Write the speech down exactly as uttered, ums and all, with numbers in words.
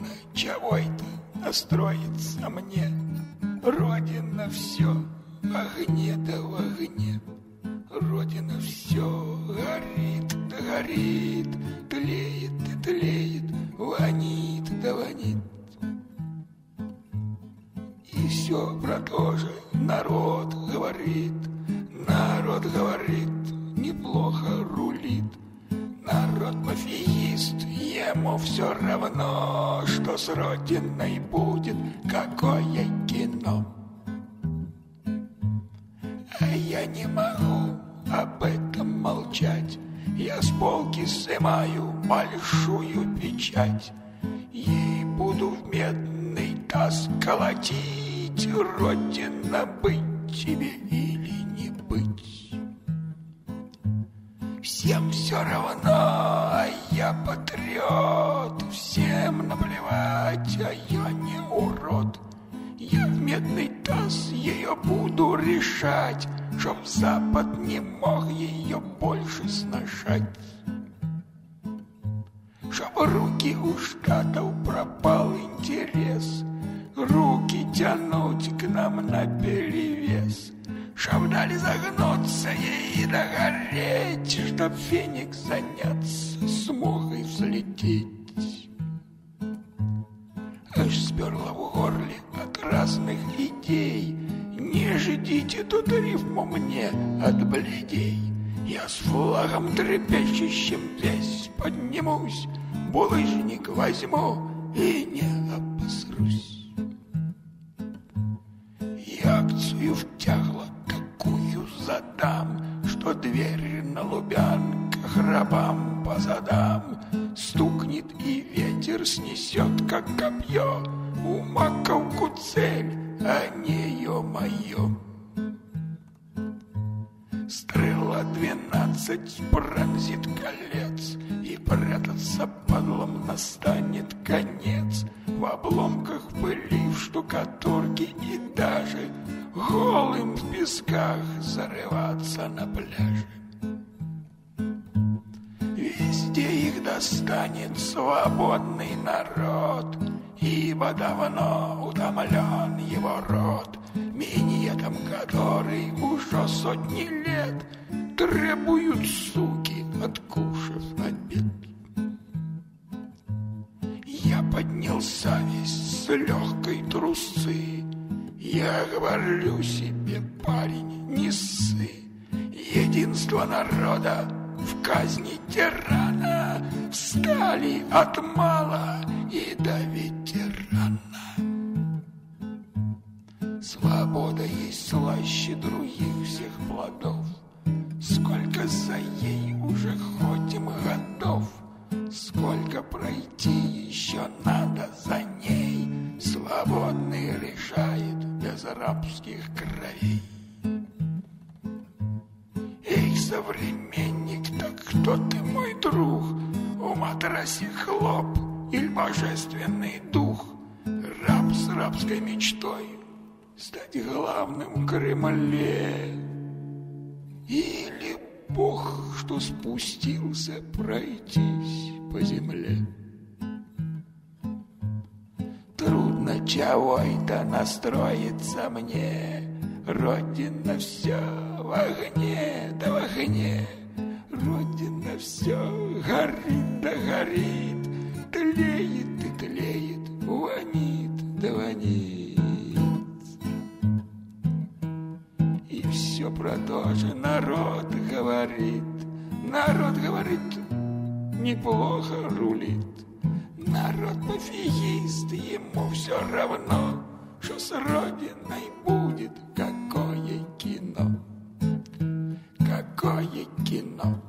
трудно чего это настроиться мне. Родина все в огне да в огне. Родина все горит да горит, тлеет и тлеет, вонит да вонит. И все про то же народ говорит, народ говорит, неплохо рулит. Народ пофигист, ему все равно, что с родиной будет, какое кино. А я не могу об этом молчать. Я с полки снимаю большую печать и буду в медный таз колотить. Родина, быть тебе или не быть. Всем все равно, а я патриот. Всем наплевать, а я не урод. Я в медный таз ее буду решать, чтоб Запад не мог ее больше сношать. Чтоб руки у штатов пропал интерес, руки тянуть к нам наперевес. Чтоб дали загнуться ей и догореть, чтоб феникс заняться смог и взлететь. Аж сперло в горле от разных идей. Не ждите тут рифму мне от бледей. Я с флагом трепещущим весь поднимусь, булыжник возьму и не обосрусь. И акцию втягло такую задам, что дверь на Лубянках рабам по задам стукнет и ветер снесет, как копье, у маковку цель, а не ё-моё. Стрела двенадцать пронзит колец, и прятаться подлом настанет конец. В обломках пыли, в штукатурке и даже голым в песках зарываться на пляже. Везде их достанет свободный народ, ибо давно утомлен его род, миньетом который уже сотни лет требуют суки, откушав обед. Я поднялся весь с легкой трусы, я говорю себе, парень, не ссы. Единство народа в казни тирана, встали от мала и до ветерана. Свобода есть слаще других всех плодов. Сколько за ей уже ходим годов, сколько пройти еще надо за ней. Свободный решает без рабских кровей. Эй, современник, так кто ты, мой друг? У матрасе хлоп или божественный дух? Раб с рабской мечтой стать главным в Кремле? Или Бог, что спустился пройтись по земле? Трудно чего это настроиться мне. Родина все в огне да в огне. Родина все горит да горит, тлеет и тлеет, вонит да вонит. И все про то же народ говорит. Народ говорит, неплохо рулит. Народ пофигист, ему все равно, что с родиной будет какое кино. Какое кино.